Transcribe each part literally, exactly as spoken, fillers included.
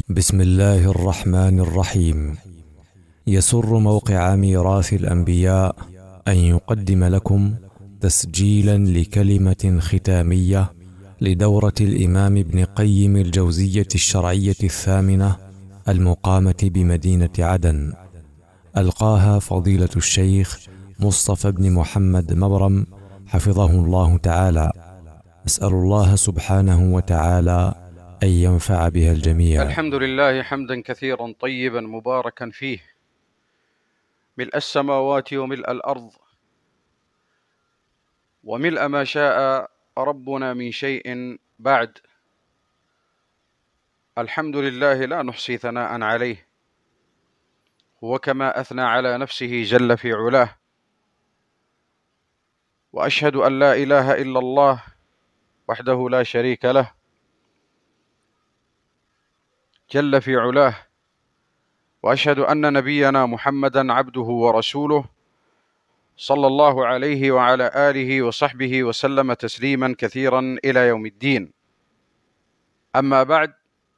بسم الله الرحمن الرحيم. يسر موقع ميراث الأنبياء أن يقدم لكم تسجيلا لكلمة ختامية لدورة الإمام ابن قيم الجوزية الشرعية الثامنة المقامة بمدينة عدن، ألقاها فضيلة الشيخ مصطفى بن محمد مبرم حفظه الله تعالى. أسأل الله سبحانه وتعالى أن ينفع بها الجميع. الحمد لله حمدا كثيرا طيبا مباركا فيه، ملء السماوات وملء الأرض وملء ما شاء ربنا من شيء بعد. الحمد لله لا نحصي ثناء عليه، هو كما أثنى على نفسه جل في علاه. وأشهد أن لا إله إلا الله وحده لا شريك له جل في علاه، وأشهد أن نبينا محمدا عبده ورسوله صلى الله عليه وعلى آله وصحبه وسلم تسليما كثيرا إلى يوم الدين. أما بعد،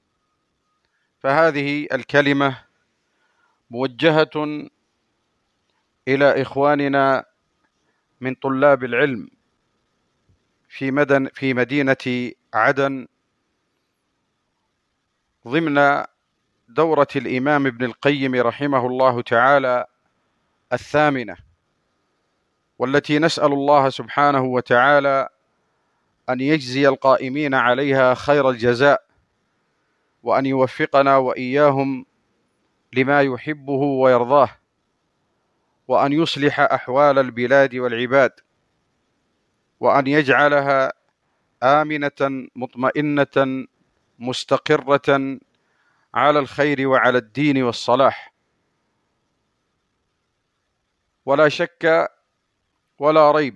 فهذه الكلمة موجهة إلى إخواننا من طلاب العلم في مدن في مدينة عدن ضمن دورة الإمام ابن القيم رحمه الله تعالى الثامنة، والتي نسأل الله سبحانه وتعالى أن يجزي القائمين عليها خير الجزاء، وأن يوفقنا وإياهم لما يحبه ويرضاه، وأن يصلح أحوال البلاد والعباد، وأن يجعلها آمنة مطمئنة مستقرة على الخير وعلى الدين والصلاح. ولا شك ولا ريب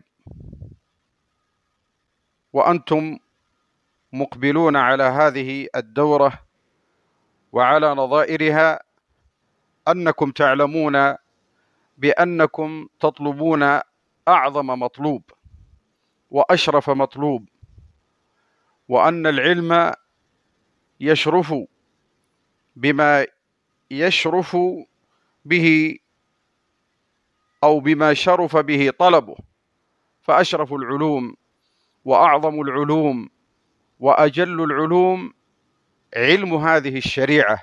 وأنتم مقبلون على هذه الدورة وعلى نظائرها أنكم تعلمون بأنكم تطلبون أعظم مطلوب وأشرف مطلوب، وأن العلم يشرف بما يشرف به أو بما شرف به طلبه، فأشرف العلوم وأعظم العلوم وأجل العلوم علم هذه الشريعة،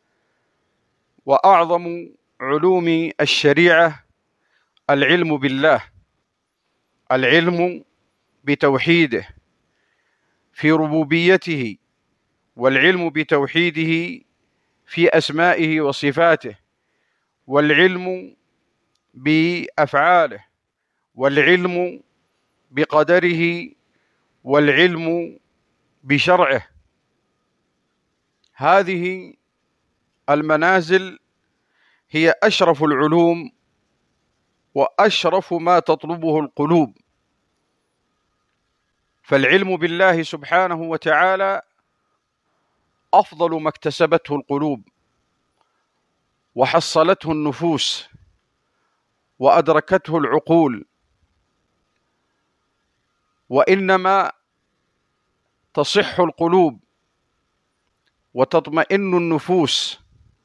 وأعظم علوم الشريعة العلم بالله، العلم بتوحيده في ربوبيته، والعلم بتوحيده في أسمائه وصفاته، والعلم بأفعاله، والعلم بقدره، والعلم بشرعه. هذه المنازل هي أشرف العلوم وأشرف ما تطلبه القلوب. فالعلم بالله سبحانه وتعالى أفضل ما اكتسبته القلوب وحصلته النفوس وأدركته العقول، وإنما تصح القلوب وتطمئن النفوس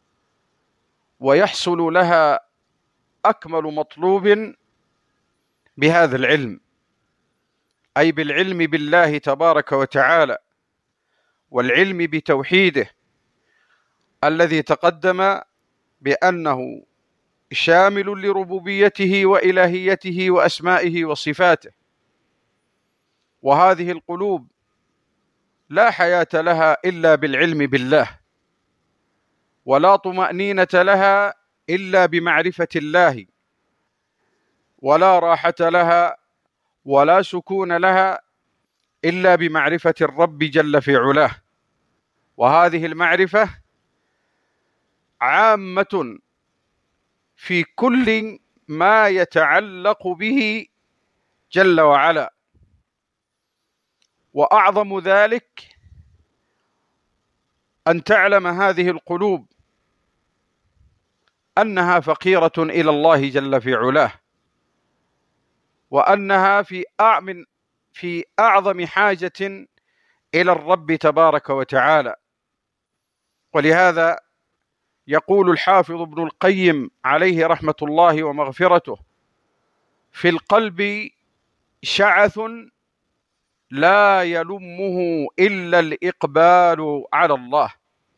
ويحصل لها أكمل مطلوب بهذا العلم، أي بالعلم بالله تبارك وتعالى، والعلم بتوحيده الذي تقدم بأنه شامل لربوبيته وإلهيته وأسمائه وصفاته. وهذه القلوب لا حياة لها إلا بالعلم بالله، ولا طمأنينة لها إلا بمعرفة الله، ولا راحة لها ولا سكون لها إلا بمعرفة الرب جل في علاه. وهذه المعرفة عامة في كل ما يتعلق به جل وعلا، وأعظم ذلك أن تعلم هذه القلوب أنها فقيرة إلى الله جل في علاه، وأنها في أعمن في أعظم حاجة إلى الرب تبارك وتعالى. ولهذا يقول الحافظ ابن القيم عليه رحمة الله ومغفرته: في القلب شعث لا يلمه إلا الإقبال على الله،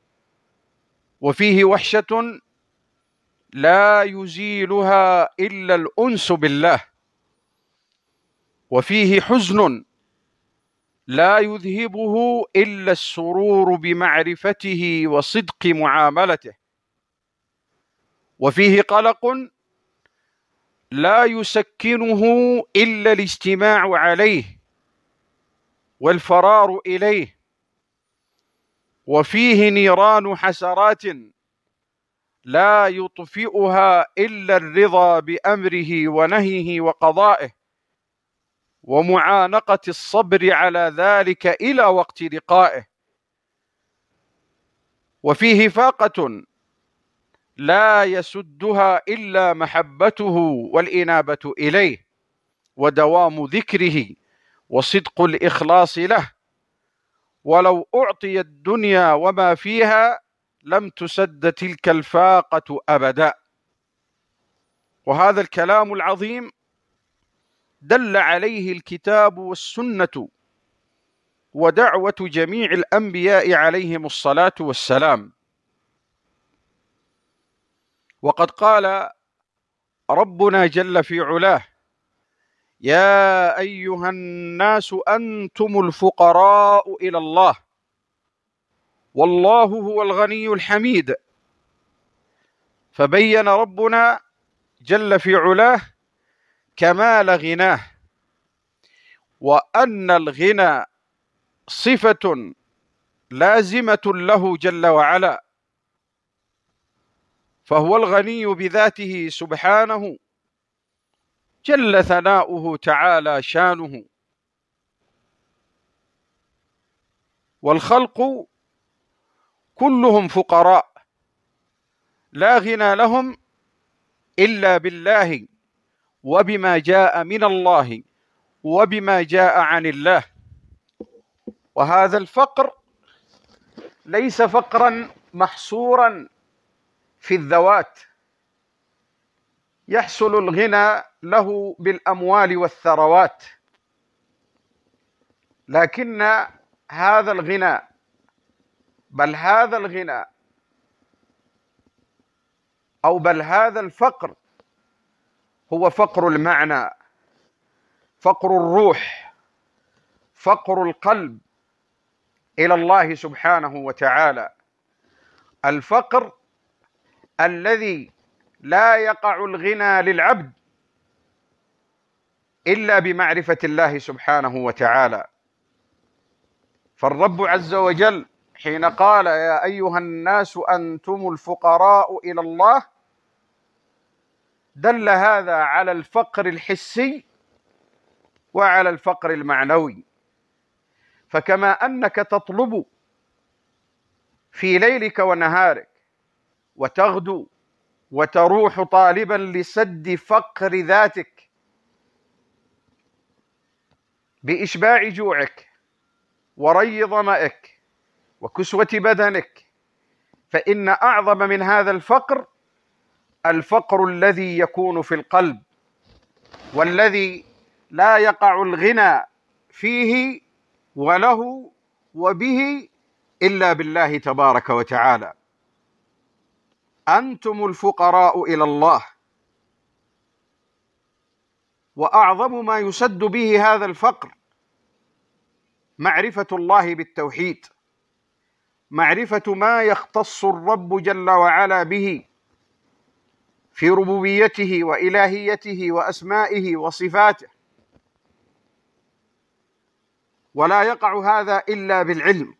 وفيه وحشة لا يزيلها إلا الأنس بالله، وفيه حزن لا يذهبه إلا السرور بمعرفته وصدق معاملته، وفيه قلق لا يسكنه إلا الاجتماع عليه والفرار إليه، وفيه نيران حسرات لا يطفئها إلا الرضا بأمره ونهيه وقضائه، ومعانقة الصبر على ذلك إلى وقت لقائه، وفيه فاقة لا يسدها إلا محبته والإنابة إليه، ودوام ذكره وصدق الإخلاص له، ولو أعطي الدنيا وما فيها لم تسد تلك الفاقة أبدا. وهذا الكلام العظيم دل عليه الكتاب والسنة ودعوة جميع الأنبياء عليهم الصلاة والسلام. وقد قال ربنا جل في علاه: يا أيها الناس أنتم الفقراء إلى الله والله هو الغني الحميد. فبين ربنا جل في علاه كمال غناه، وأن الغنى صفة لازمة له جل وعلا، فهو الغني بذاته سبحانه جل ثناؤه تعالى شانه. والخلق كلهم فقراء لا غنى لهم إلا بالله وبما جاء من الله وبما جاء عن الله. وهذا الفقر ليس فقرا محصورا في الذوات يحصل الغنى له بالأموال والثروات، لكن هذا الغنى بل هذا الغنى أو بل هذا الفقر هو فقر المعنى، فقر الروح، فقر القلب إلى الله سبحانه وتعالى، الفقر الذي لا يقع الغنى للعبد إلا بمعرفة الله سبحانه وتعالى. فالرب عز وجل حين قال: يا أيها الناس أنتم الفقراء إلى الله، دل هذا على الفقر الحسي وعلى الفقر المعنوي. فكما أنك تطلب في ليلك ونهارك وتغدو وتروح طالبا لسد فقر ذاتك بإشباع جوعك وري ظمأك وكسوة بدنك، فإن أعظم من هذا الفقر الفقر الذي يكون في القلب، والذي لا يقع الغنى فيه وله وبه إلا بالله تبارك وتعالى. أنتم الفقراء إلى الله. وأعظم ما يسد به هذا الفقر معرفة الله بالتوحيد، معرفة ما يختص الرب جل وعلا به في ربوبيته وإلهيته وأسمائه وصفاته، ولا يقع هذا إلا بالعلم،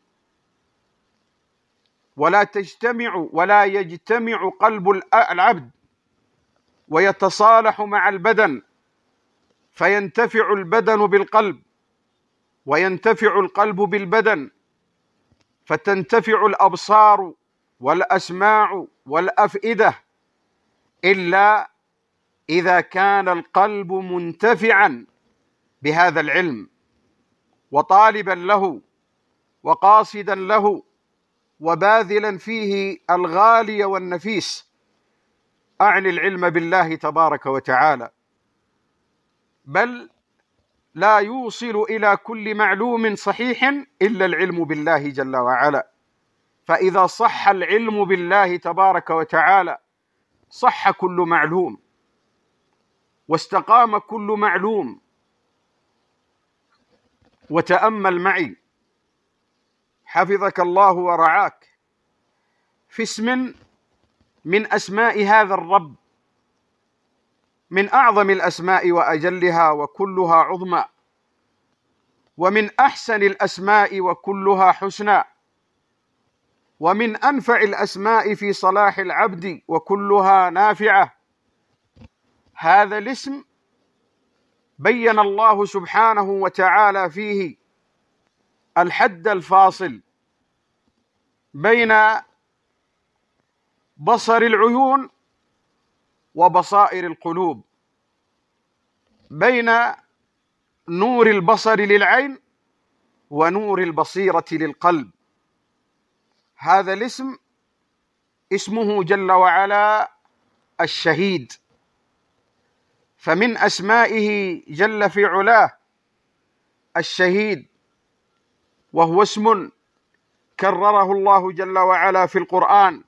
ولا تجتمع ولا يجتمع قلب العبد ويتصالح مع البدن فينتفع البدن بالقلب وينتفع القلب بالبدن، فتنتفع الأبصار والأسماع والأفئدة، إلا إذا كان القلب منتفعا بهذا العلم وطالبا له وقاصدا له وباذلا فيه الغالي والنفيس، أعني العلم بالله تبارك وتعالى، بل لا يوصل إلى كل معلوم صحيح إلا العلم بالله جل وعلا. فإذا صح العلم بالله تبارك وتعالى صح كل معلوم، واستقام كل معلوم. وتأمل معي حفظك الله ورعاك في اسم من أسماء هذا الرب، من أعظم الأسماء وأجلها وكلها عظمى، ومن أحسن الأسماء وكلها حسنى، ومن أنفع الأسماء في صلاح العبد وكلها نافعة. هذا الاسم بين الله سبحانه وتعالى فيه الحد الفاصل بين بصر العيون وبصائر القلوب، بين نور البصر للعين ونور البصيرة للقلب. هذا الاسم اسمه جل وعلا الشهيد، فمن أسمائه جل في علاه الشهيد، وهو اسم كرره الله جل وعلا في القرآن،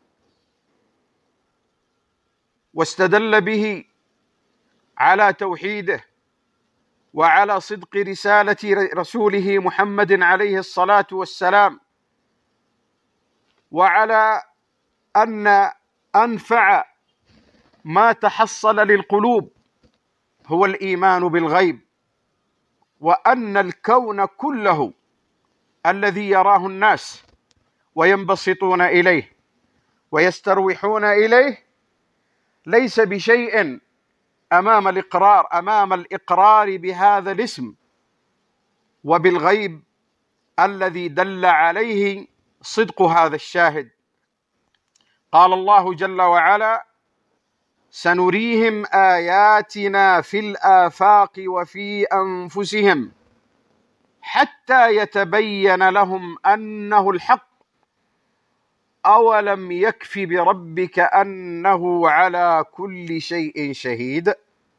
واستدل به على توحيده وعلى صدق رسالة رسوله محمد عليه الصلاة والسلام، وعلى أن أنفع ما تحصل للقلوب هو الإيمان بالغيب، وأن الكون كله الذي يراه الناس وينبسطون إليه ويستروحون إليه ليس بشيء أمام الإقرار أمام الإقرار بهذا الاسم وبالغيب الذي دل عليه صدق هذا الشاهد. قال الله جل وعلا: سنريهم آياتنا في الآفاق وفي أنفسهم حتى يتبين لهم أنه الحق أولم يكف بربك أنه على كل شيء شهيد.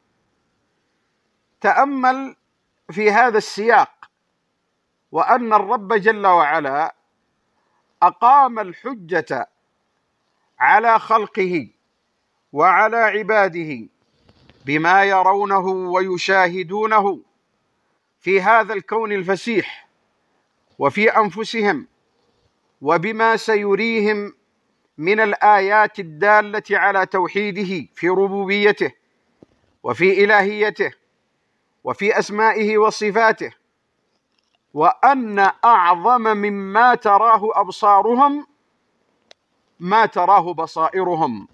تأمل في هذا السياق، وأن الرب جل وعلا أقام الحجة على خلقه وعلى عباده بما يرونه ويشاهدونه في هذا الكون الفسيح وفي أنفسهم، وبما سيريهم من الآيات الدالة على توحيده في ربوبيته وفي إلهيته وفي أسمائه وصفاته، وأن أعظم مما تراه أبصارهم ما تراه بصائرهم،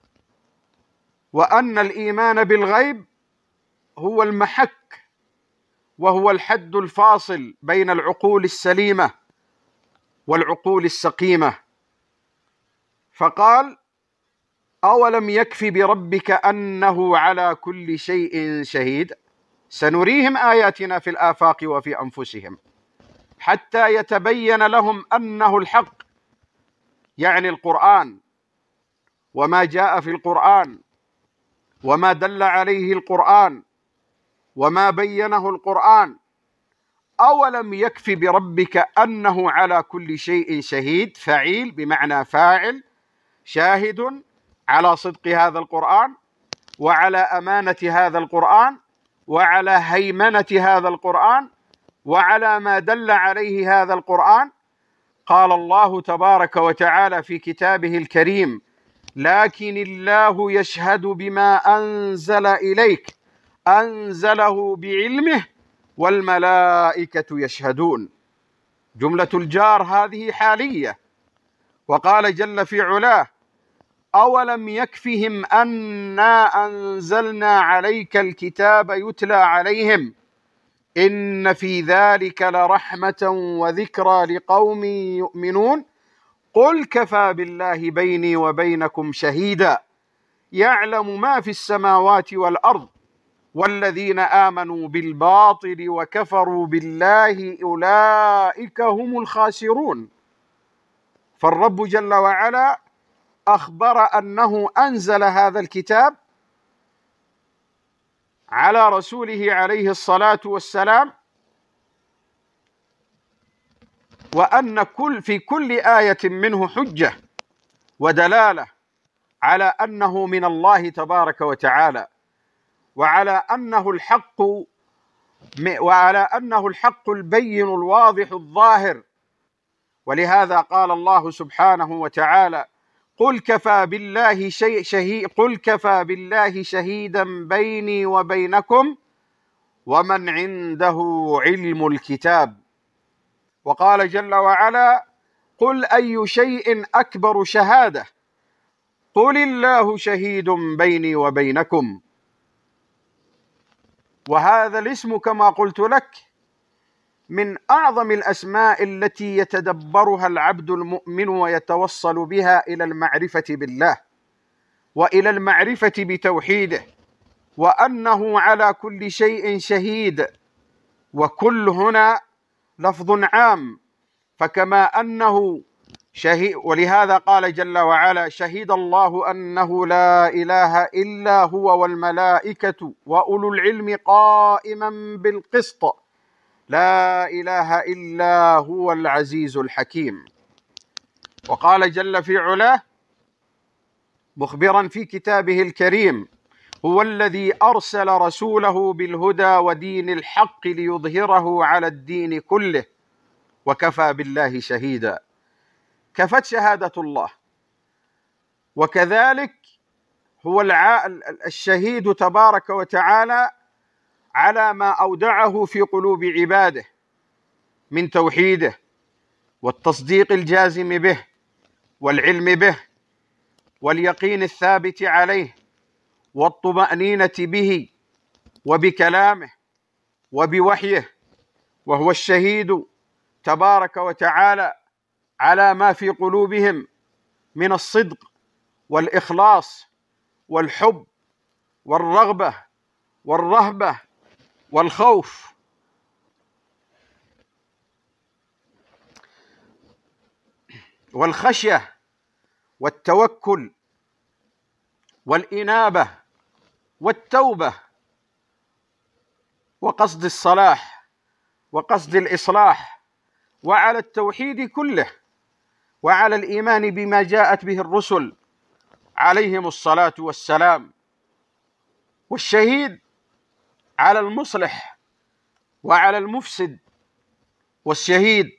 وأن الإيمان بالغيب هو المحك وهو الحد الفاصل بين العقول السليمة والعقول السقيمة. فقال: أولم يكف بربك أنه على كل شيء شهيد سنريهم آياتنا في الآفاق وفي أنفسهم حتى يتبين لهم أنه الحق، يعني القرآن وما جاء في القرآن وما دل عليه القرآن وما بينه القرآن. أولم يكف بربك أنه على كل شيء شهيد، فعيل بمعنى فاعل، شاهد على صدق هذا القرآن وعلى أمانة هذا القرآن وعلى هيمنة هذا القرآن وعلى ما دل عليه هذا القرآن. قال الله تبارك وتعالى في كتابه الكريم: لكن الله يشهد بما أنزل إليك أنزله بعلمه والملائكة يشهدون. جملة الجار هذه حالية. وقال جل في علاه: أولم يكفهم أنا أنزلنا عليك الكتاب يتلى عليهم إن في ذلك لرحمة وذكرى لقوم يؤمنون قل كفى بالله بيني وبينكم شهيدا يعلم ما في السماوات والأرض والذين آمنوا بالباطل وكفروا بالله أولئك هم الخاسرون. فالرب جل وعلا أخبر أنه أنزل هذا الكتاب على رسوله عليه الصلاة والسلام، وأن كل في كل آية منه حجة ودلالة على أنه من الله تبارك وتعالى، وعلى أنه الحق وعلى أنه الحق البين الواضح الظاهر. ولهذا قال الله سبحانه وتعالى: قل كفى بالله شهيد قل كفى بالله شهيدا بيني وبينكم ومن عنده علم الكتاب. وقال جل وعلا: قل أي شيء أكبر شهادة قل الله شهيد بيني وبينكم. وهذا الاسم كما قلت لك من أعظم الأسماء التي يتدبرها العبد المؤمن ويتوصل بها إلى المعرفة بالله وإلى المعرفة بتوحيده، وأنه على كل شيء شهيد. وكل هنا لفظ عام، فكما أنه شهيد، ولهذا قال جل وعلا: شهد الله أنه لا إله إلا هو والملائكة وأولو العلم قائما بالقسط لا إله إلا هو العزيز الحكيم. وقال جل في علاه مخبرا في كتابه الكريم: هو الذي أرسل رسوله بالهدى ودين الحق ليظهره على الدين كله وكفى بالله شهيدا. كفت شهادة الله. وكذلك هو الشهيد تبارك وتعالى على ما أودعه في قلوب عباده من توحيده والتصديق الجازم به والعلم به واليقين الثابت عليه والطمأنينة به وبكلامه وبوحيه. وهو الشهيد تبارك وتعالى على ما في قلوبهم من الصدق والإخلاص والحب والرغبة والرهبة والخوف. والخشية والتوكل والإنابة والتوبة وقصد الصلاح وقصد الإصلاح، وعلى التوحيد كله، وعلى الإيمان بما جاءت به الرسل عليهم الصلاة والسلام. والشهيد على المصلح وعلى المفسد، والشهيد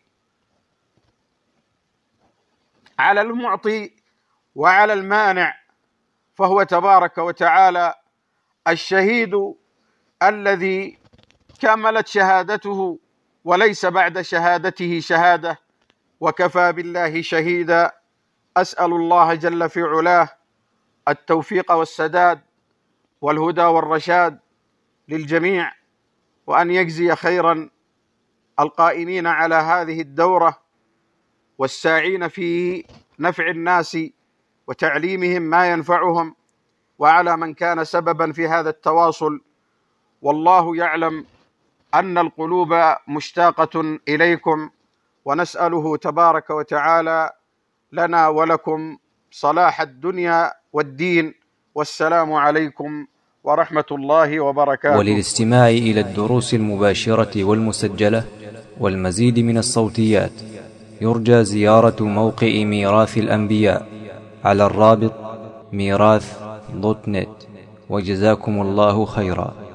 على المعطي وعلى المانع، فهو تبارك وتعالى الشهيد الذي كملت شهادته وليس بعد شهادته شهادة، وكفى بالله شهيدا. أسأل الله جل في علاه التوفيق والسداد والهدى والرشاد للجميع، وأن يجزي خيرا القائمين على هذه الدورة والساعين في نفع الناس وتعليمهم ما ينفعهم، وعلى من كان سببا في هذا التواصل. والله يعلم أن القلوب مشتاقة إليكم، ونسأله تبارك وتعالى لنا ولكم صلاح الدنيا والدين. والسلام عليكم ورحمة الله وبركاته. وللاستماع إلى الدروس المباشرة والمسجلة والمزيد من الصوتيات يرجى زيارة موقع ميراث الأنبياء على الرابط ميراث دوت نت. وجزاكم الله خيرا.